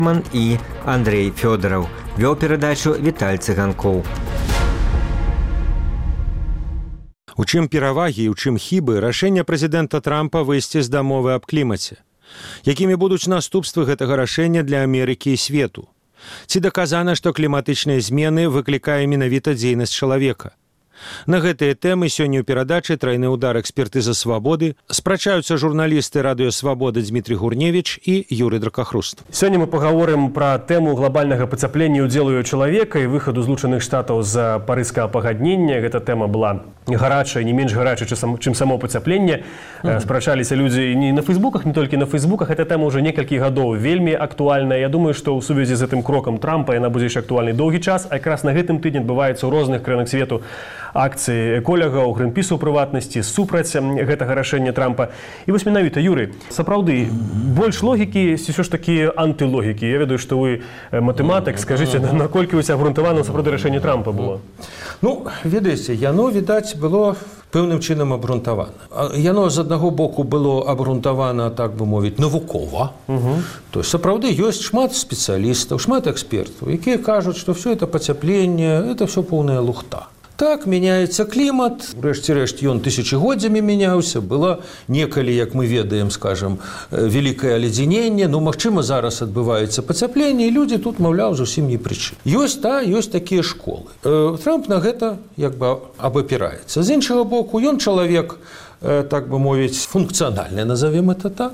и Андрей Федоров. Вел передачу Виталий Цыганков. У чым перавагі і ў чым хібы рашэння прэзідэнта Трампа выйсці з дамовы аб клімаце? Якімі будуць наступствы гэтага рашэння для Амерыкі і свету? Ці даказана, што кліматычныя змены выклікае менавіта дзейнасць чалавека? На гэтыя тэмы сёння ў перадачы «Тройны удар. Экспертыза свабоды» спрачаюцца журналісты радыё «Свабода» Дмітрий Гурневич і Юрий Дракахруст. Сёння мы пагаворым пра тэму глобальнага пацяплення ўдзелу чалавека і выхаду Злучаных Штатаў з парыжскага пагаднення. Гэта тэма была гарачая, не менш гарачая, чым само пацяпленне. Спрачаліся людзі не на фейсбуках, не толькі на фейсбуках. Эта тэма ўжо некалькі гадоў вельмі актуальная. Я думаю, што ў сувязі з гэтым крокам Трампа яна будзе яшчэ актуальнай доўгі час. А якраз на гэтым тыдні адбываецца ў розных краінах свету акцыі эколагаў, Гринпісу ў прыватнасці, супраць гэтага рашэння Трампа. І вось менавіта, Юрый, сапраўды, больш логікі, ці ўсё ж такі антылогікі? Я ведаю, што вы матэматык. Скажыце, наколькі вось абгрунтавана сапраўды рашэнне Трампа было? Ну, ведаеце, яно, відаць, было пэўным чынам абгрунтавана. Яно з аднаго боку было абгрунтавана, так бы мовіць, навукова. То есть, сапраўды, ёсць шмат спецыялістаў, шмат экспертаў, якія кажуць, што все это пацяпленне, это все поўная лухта. Так, мяняецца клімат, рэшце-рэшт ён тысячагоддзямі мяняўся, было некалі, як мы ведаем, скажем, вялікае аледзяненне, ну, магчыма, зараз адбываецца пацяпленне, і людзі тут, маўляў, зусім не прычым. Ёсць такія школы. Трамп на гэта, як бы, абапіраецца. З іншага боку, ён чалавек, так бы мовіць, функцыянальны, назовем это так.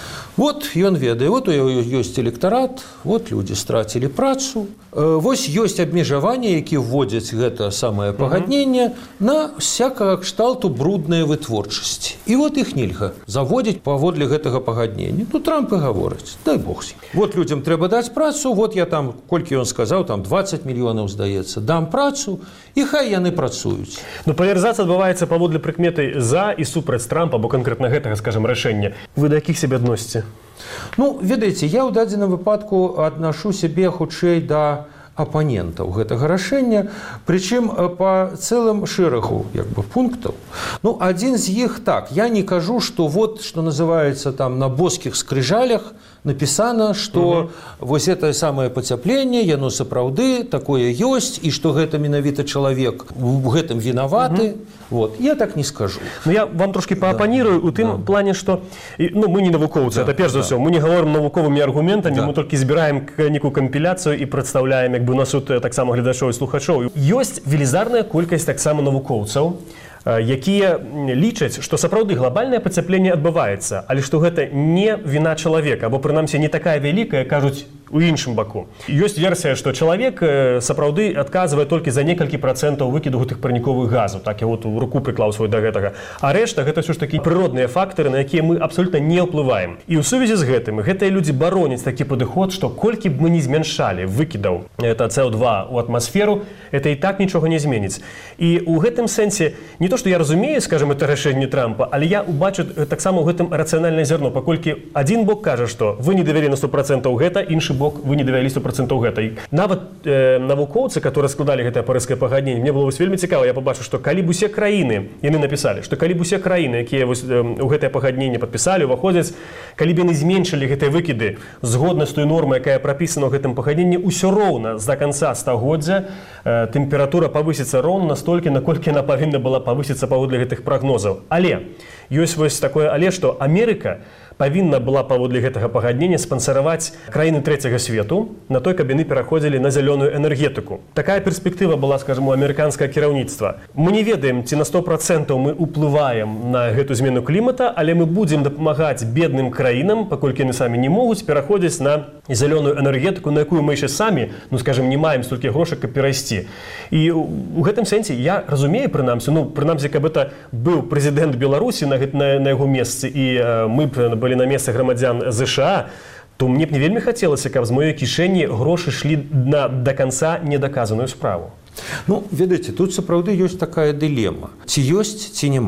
Вот ён ведае, вот у яго ёсць электарат, вот людзі страцілі працу, вось ёсць абмежаванні, які вводзяць гэта самае пагадненне на всякага кшталту брудныя вытворчасці. І вот іх нельга заводзіць паводле гэтага пагаднення. Ну, Трамп і гаворыць, дай Бог з ім. Вот людзям трэба даць працу, вот я там, колькі ён сказаў, там 20 мільёнаў, здаецца, дам працу, і хай яны працуюць. Ну, палярызацыя адбываецца паводле прыкметы за і супраць Трампа, або канкрэтна гэтага, скажем, рашэння. Вы да якіх сябе адносіце? Ну, ведаеце, я ў дадзеным выпадку аднашу сябе хутчэй да апанентаў гэтага рашэння, прычым па цэлым шэрагу, як бы, пунктаў. Ну, адзін з іх так, я не кажу, што вот, што называецца там на боскіх скрыжалях напісана, што вось это самае пацяпленне, яно сапраўды такое ёсць, і што гэта менавіта чалавек у гэтым вінаваты. Вот. Я так не скажу. Ну, я вам трошки поапанірую у тым плане, што ну, мы не навукоўцы, это перш за ўсё. Мы не гаворым навуковымі аргументамі, мы толькі збіраем некую кампіляцыю і прадстаўляем, як бы, на суд таксама гледачоў і слухачоў. Ёсць велізарная колькасць таксама навукоўцаў, якія лічаць, што сапраўды глобальнае пацяпленне адбываецца, але што гэта не віна чалавека, або прынамсі не такая вялікая, кажуць, у іншым баку. Ёсць версія, што чалавек сапраўды адказвае толькі за некалькі працэнтаў выкіду гэтых парніковых газаў. Так я вот у руку прыклаў свой да гэтага. А рэшта гэта ўсё ж такі прыродныя фактары, на якія мы абсалютна не ўплываем. І ў сувязі з гэтым гэтыя людзі бароняць такі падыход, што колькі б мы не змяншалі выкідаў это CO2 у атмасферу, это і так нічога не зменіць. І ў гэтым сэнсе не то, што я разумею, скажем, это рашэнне Трампа, але я убачу таксама ў гэтым рацыянальнае зерно, паколькі адзін бок кажа, што вы не давялі на 100% гэта, іншы бок вы не давялі 100% гэта. Нават навукоўцы, которые складалі гэтае парыжскае пагадненне, мне было вельмі цікава, я побачыў, што калі б усе краіны, яны напісалі, што калі б усе краіны, якія у гэтае пагадненне падпісалі, уваходзяць, калі б яны зменшылі гэтыя выкіды згодна з той нормай, якая прапісана ў гэтым пагадненні, усё роўна з да канца стагоддзя тэмпература павысіцца роўна настолькі, наколькі яна павінна была павысіцца паводле гэтых прагнозаў. Але ёсць вось такое але, што Амерыка павінна была паводле гэтага пагаднення спансараваць краіны трэцяга свету на той, каб яны пераходзілі на зялёную энергетыку. Такая перспектыва была, скажем, у амерыканскага кіраўніцтва. Мы не ведаем, ці на 100% мы ўплываем на гэту змену клімата, але мы будзем дапамагаць бедным краінам, паколькі яны самі не могуць пераходзіць на зялёную энергетыку, на якую мы яшчэ самі, ну, скажем, не маем столькі грошай, каб перайсці. І у гэтым сэнсе я разумею, прынамсі, каб это быў прэзідэнт Беларусі на яго месцы, і мы б былі на месцы грамадзян ЗША, то мне б не вельмі хацелася, каб з маёй кішэні грошы шлі на да канца недаказаную справу. Ну, ведаеце, тут сапраўды ёсць такая дылема. Ці ёсць, ці няма.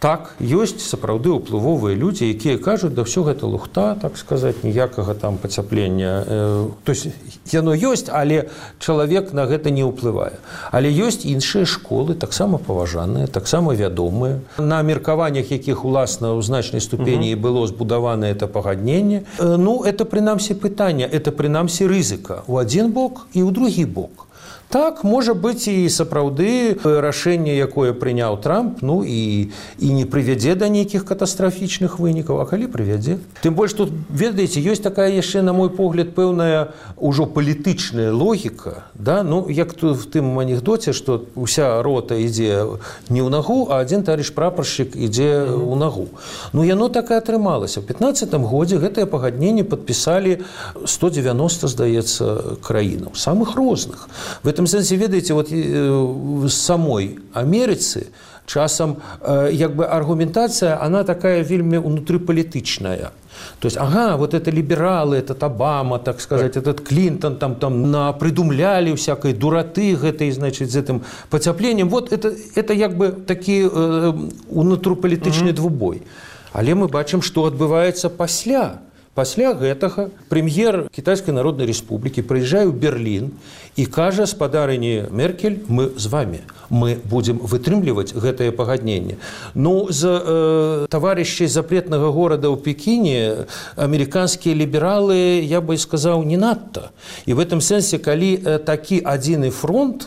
Так, ёсць сапраўды ўплывовыя людзі, якія кажуць, да ўсё гэта лухта, так сказаць, ніякага там пацяплення. То есть яно ёсць, але чалавек на гэта не ўплывае. Але ёсць іншыя школы, таксама паважаныя, таксама вядомыя, на меркаваннях якіх уласна ў значнай ступені і было збудавана это пагадненне. Ну, это прынамсі пытанне, это прынамсі рызыка ў адзін бок і ў другі бок. Так, можа быць і сапраўды рашэнне, якое прыняў Трамп, ну і не прывядзе да нейкіх катастрафічных вынікаў, а калі прывядзе. Тым больш тут, ведаеце, ёсць такая яшчэ, на мой погляд, пэўная ўжо палітычная логіка, да? Ну, як тут в тым анекдоце, што ўся рота ідзе не ў нагу, а адзін таварыш прапаршчык ідзе ў нагу. Ну, яно так і атрымалася. У 15-м годзе гэтае пагадненне падпісалі 190, здаецца, краінаў, самых розных. В этом сэнсе, ведаеце, вот в самой Америцы часам як бы аргументация, она такая вельми внутрипалітычная. То есть, ага, вот это либералы, этот Обама, так сказать, этот Клинтон там напридумляли всякой дураты гэтай, значит, с этим потеплением. Вот это як бы такі внутрипалітычны двубой. Але мы бачым, што адбываецца пасля. Пасля гэтага прэм'ер Кітайскай Народнай Рэспублікі прыязджае ў Берлін і кажа спадарыні Меркель, мы з вами, мы будзем вытрымліваць гэтае пагадненне. Ну, з таварышчай запретнага горада ў Пекіне амерыканскія лібералы, я бы сказаў, не надта. І в этом сэнсе, калі такі адзіны фронт,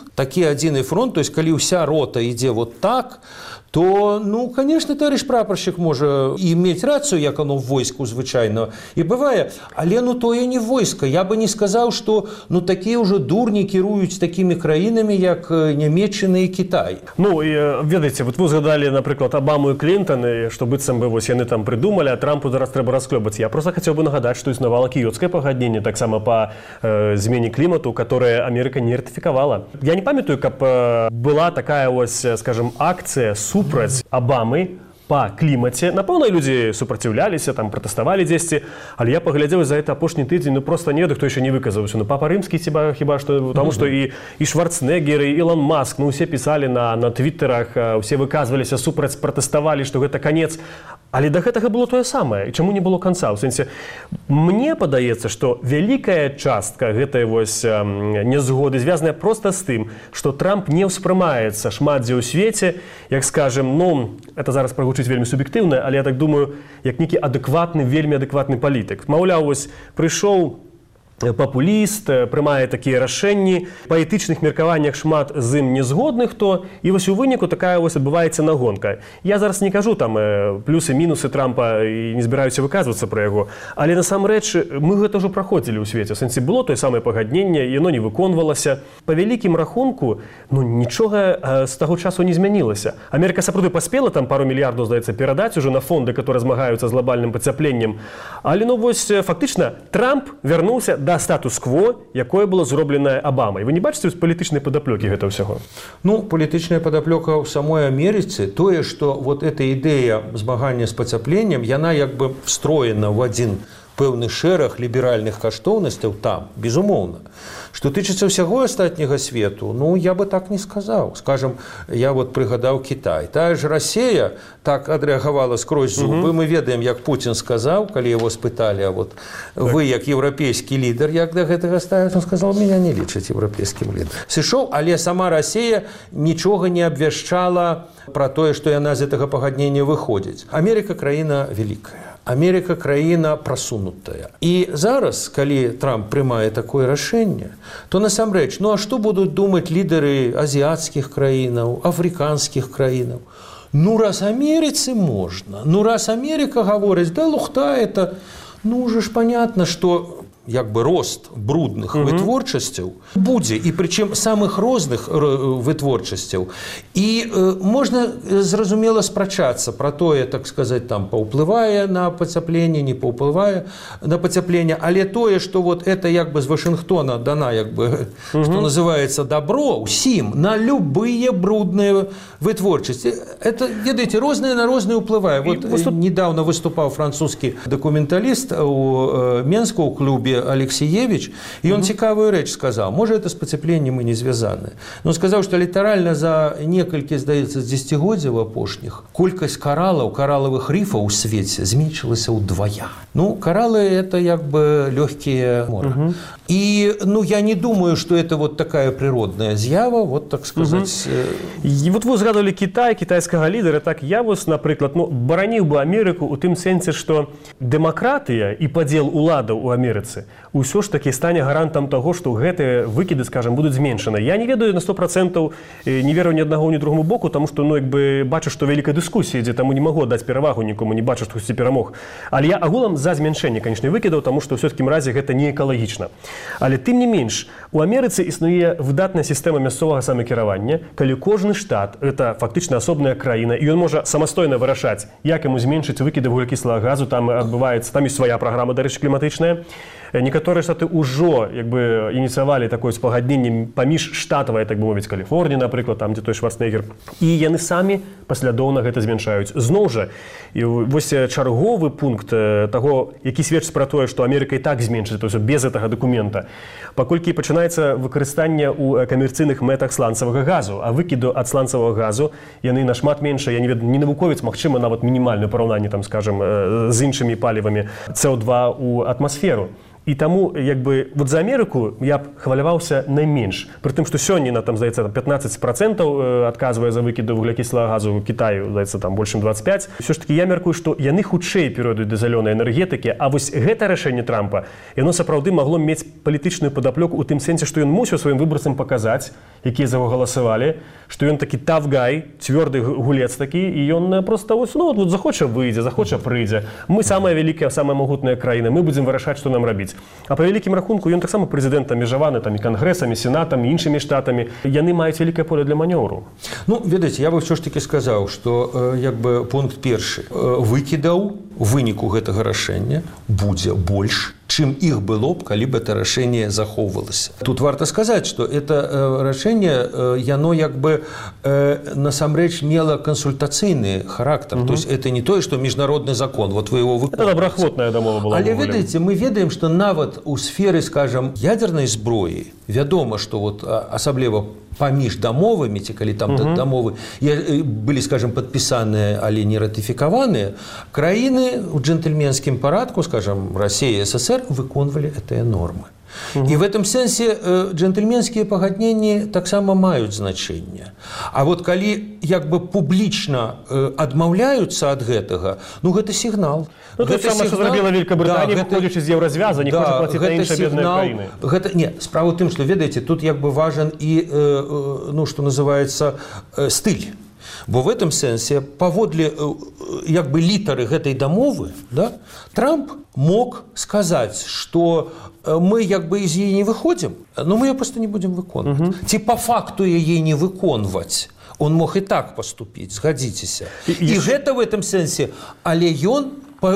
то есть калі ўся рота ідзе вот так, то, ну, конечно, товарищ прапорщик можа і мець рацыю, як оно в войску звычайно і бывае, але ну тое не войска. Я бы не сказаў, што ну такія ўжо дурні кіруюць такімі краінамі, як Нямецчына і Кітай. Ну, і ведаеце, вот вы згадалі, напрыклад, Обаму і Клінтон, што быццам бы вось яны там придумалі, а Трампу зараз трэба расклёбаць. Я просто хацеў бы нагадаць, што існавала кіёцкае пагадненне таксама па змене клімату, которое Америка не ратыфікавала. Я не памятаю, каб была такая вось, скажем, акцыя супраць Обамы па клімаце. Напэўна, людзі супраціўляліся, там пратэставалі дзесьці, але я паглядзеў за гэта апошні тыдзень, ну проста не ведаю, хто яшчэ не выказаўся. Ну папа рымскі хіба што, таму што і Шварценеггер, і Ілон Маск, ну усе пісалі на твіттерах, усе выказваліся супраць, пратэставалі, што гэта канец. Але да гэтага было тое самае. І чаму не было канца? У сэнсе, мне падаецца, што вялікая частка гэтай вось нязгоды звязаная проста з тым, што Трамп не ўспрымаецца шмат дзе ў свеце, як скажем, ну, это зараз прагучыць вельмі суб'ектыўна, але я так думаю, як нейкі адэкватны, вельмі адэкватны палітык. Маўляў, вось прыйшоў папуліст, прымае такія рашэнні, па этычных меркаваннях шмат з ім не згодны хто, і вось у выніку такая вось адбываецца нагонка. Я зараз не кажу там плюсы-мінусы Трампа і не збіраюся выказвацца пра яго, але насамрэч мы гэта ўжо праходзілі ў свеце. У сэнсе было тое самае пагадненне, яно не выконвалася. Па вялікім рахунку, ну нічога з таго часу не змянілася. Амерыка сапраўды паспела там пару мільярдаў, здаецца, перадаць ужо на фонды, которые змагаюцца з глобальным пацяпленнем. Але ну вось фактычна Трамп вярнуўся да статус-кво, якое было зробленае Обамай. Вы не бачыце палітычнай падаплёкі гэта ўсяго? Ну, палітычная падаплёка ў самой Амерыцы, тое, што вот эта ідэя змагання з пацяпленнем, яна як бы встроена ў адзін пэўны шэраг ліберальных каштоўнасцяў там, безумоўна. Што тычыцца ўсяго астатняга свету, ну, я бы так не сказаў. Скажем, я вот прыгадаў Кітай. Тая ж Расія так адрэагавала скрозь зубы. Мы ведаем, як Путін сказаў, калі яго спыталі, а вот вы, як еўрапейскі лідар, як да гэтага ставіць? Он сказал, меня не лічаць еўрапейскім лідарам. Сышоў, але сама Расія нічога не абвяшчала пра тое, што яна з гэтага пагаднення выходзіць. Амерыка краіна вялікая. Америка краіна прасунутая. І зараз, калі Трамп прымае такое рашэнне, то насамрэч, ну а што будуць думаць лідары азіяцкіх краінаў, афрыканскіх краінаў? Ну раз Амерыцы можна, ну раз Америка гаворыць, да лухта это, ну уже ж понятно, што як бы рост брудных вытворчасцяў будзе, і прычым самых розных вытворчасцяў. І можна зразумела спрачацца пра тое, так сказаць, там паўплывае на пацяпленне, не паўплывае на пацяпленне, але тое, што вот это як бы з Вашынгтона дана, як бы, што называецца добро ўсім на любыя брудныя вытворчасці. Это, ведаеце, рознае на рознае ўплывае. Вот недавно выступаў французскі дакументаліст у Менску ў клубе Алексеевич, и он цікавую речь сказал. Может, это с потеплением и не связано. Но он сказал, что литерально за некалькі, здаецца, з дзесяцігоддзяў апошніх колькасць каралавых рифаў у свеце зменшилася ўдвая. Ну, кораллы – это як бы легкие моря. И, ну, я не думаю, что это вот такая природная з'ява, вот так сказать. І вот вы згадували Китай, китайского лидера, так я вот, например, ну, бараніў бы Америку у тым сэнсе, что демократия и подел уладаў у Америцы ўсё ж таки стане гарантам того, что гэтыя выкиды, скажем, будут зменшаны. Я не ведаю на 100%, не верю ни одного, ни другому боку, потому что, ну, як бы бачу, что великая дискуссия ідзе, таму не могу даць перавагу нікому, не бачу, што хтосьці перамог. Але я агулам за змяншэнне, конечно, выкидаў, тому что ўсё-таки разе гэта не экалагічна. Але тым не менш, у Амерыцы існуе выдатная сістэма мясцовага самакіравання, калі кожны штат – это фактычна асобная краіна, і ён можа самастойна вырашаць, як яму зменшыць выкіды вуглекіслага газу, там адбываецца, там ёсць свая праграма, дарэчы, кліматычная. Некаторыя штаты ўжо як бы ініцыявалі такое спагадненне паміж штатавае, так бы мовіць, Каліфорнія, напрыклад, там, дзе той Шварценеггер. І яны самі паслядоўна гэта змяншаюць. Зноў жа, і вось чарговы пункт таго, які сведчыць пра тое, што Амерыка і так зменшыць, то есть без гэтага дакумента, паколькі пачынаецца выкарыстанне ў камерцыйных мэтах сланцавага газу, а выкіду ад сланцавага газу яны нашмат меншыя, я не ведаю, не навуковец, магчыма, нават мінімальнае параўнанне, там, скажем, з іншымі палівамі СО2 у атмасферу. І таму, як бы, вот за Амерыку я б хваляваўся найменш. Пры тым, што сёння, там, здаецца, 15% адказвае за выкіды вуглекіслага газу ў Кітаю, здаецца, там, больш чым 25%. Усё ж таки, я мяркую, што яны хутчэй перайдуць да зялёнай энергетыкі, а вось гэта рашэнне Трампа, яно сапраўды магло мець палітычную падаплёку ў тым сэнсе, што ён мусіў сваім выбарцам паказаць, якія за яго галасавалі, што ён такі тавгай, цвёрды гулец такі, і ён проста, ну, вот захоча выйдзе, захоча прыйдзе. Мы самая вялікая, самая магутная краіна, мы будзем вырашаць, што нам рабіць. А па вялікім рахунку ён таксама прэзідэнт абмежаваны там і кангрэсамі, сенатам, і іншымі штатамі. Яны маюць вялікае поле для манёўру. Ну, ведаеце, я бы ўсё ж таки сказаў, што як бы пункт першы. Выкідаў у выніку гэтага рашэння будзе больш, чым іх было б, калі б это рашэнне захоўвалася. Тут варта сказаць, што это рашэнне, яно як бы насамрэч мела кансультацыйны характар. То есть это не тое, што міжнародны закон, вот вы его выконваеце. Это добраахвотная дамова была. Але ведаеце, мы ведаем, што нават у сферы, скажем, ядернай зброі вядома, што вот асабліва паміж дамовамі, ці калі там дамовы былі, скажем, падпісаныя, але не ратыфікаваныя, краіны ў джентльменскім парадку, скажем, Россия и СССР выконвалі гэтыя нормы. І в этом сэнсе джентльменскія пагадненні таксама маюць значэнне. А вот калі як бы публічна адмаўляюцца ад гэтага, ну гэта сігнал. Ну, то самае, што зрабіла Великабрытанія, выходзячы з еўразвяза, не хоча плаціць на іншыя бедныя краіны. Не, справа ў тым, што, ведаеце, тут як бы важен і, ну, што называецца, стыль. Бо в этом сэнсе, паводле як бы літары гэтай дамовы, да, Трамп мог сказаць, што мы як бы з яе не выходзім, но мы яе просто не будзем выконваць. Ці па факту яе не выконваць. Он мог і так паступіць, згадзіцеся. І гэта в этом сэнсе, але ён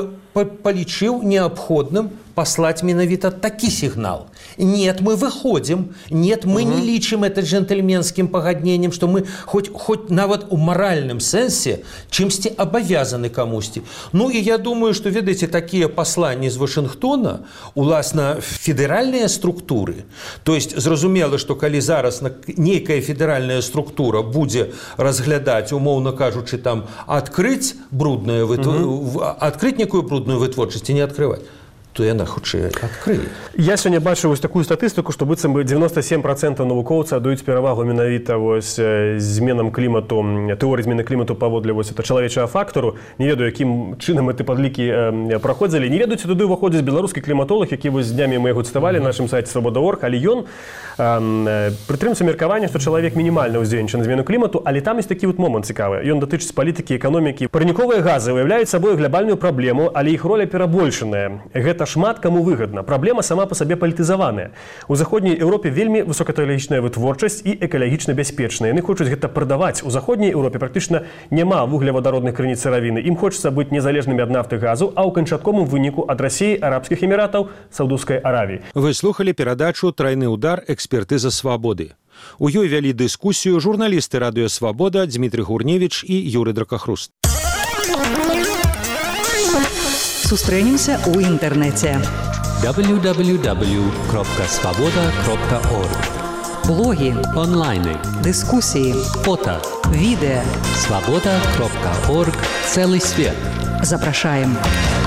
палічыў неабходным послать менавіта такі сігнал. Нет, мы выходим, нет, мы не лічым это джентльменскім пагадненнем, што мы хоць нават у маральным сэнсе чымсьці абавязаны камусьці. Ну і я думаю, што, ведаеце, такія пасланні з Вашынгтона, уласна, федэральныя структуры, то есть зразумела, што калі зараз нейкая федэральная структура будзе разглядаць, умоўна кажучы, там адкрыць некую брудную вытворчасць і не адкрываць, то яна хутчэй адкрые. Я сёння бачу вось такую статыстыку, што быццам бы 97% навукоўцаў аддаюць перавагу менавіта вось зменам клімату, тэорыі змены клімату паводле вось это чалавечага фактару. Не ведаю, якім чынам гэты падлікі праходзілі. Не ведаю, ці туды ўваходзіць беларускі кліматолог, які вось днямі мы яго цытавалі на нашым сайце Свабода.орг, але ён прытрымаўся меркавання, што чалавек мінімальна ўздзейнічае на змену клімату, але там ёсць такі вот момант цікавы. Ён датычыць палітыкі, эканомікі. Парніковыя газы уяўляюць сабой глобальную праблему, але іх роля перабольшаная. Гэта шмат каму выгадна. Праблема сама па сабе палітызаваная. У заходняй Еўропе вельмі высокатэхналагічная вытворчасць і экалагічна бяспечная. Яны хочуць гэта прадаваць. У заходняй Еўропе практычна няма вуглевадародных крыніц сыравіны. Ім хочацца быць незалежнымі ад нафты газу, а ў канчатковым выніку ад Расіі, Арабскіх Эміратаў, Саўдаўскай Аравіі. Вы слухалі перадачу «Трайны удар. Экспертыза свабоды». У ёй вялі дыскусію журналісты радыё «Свабода» Дмітрый Гурневіч і Юрый Дракахруст. Сустрэнемся ў інтэрнэце. www.svoboda.org. Блоги, Онлайни, дискусії, фото. відео. Svoboda.org. Целый свет. Запрошаємо.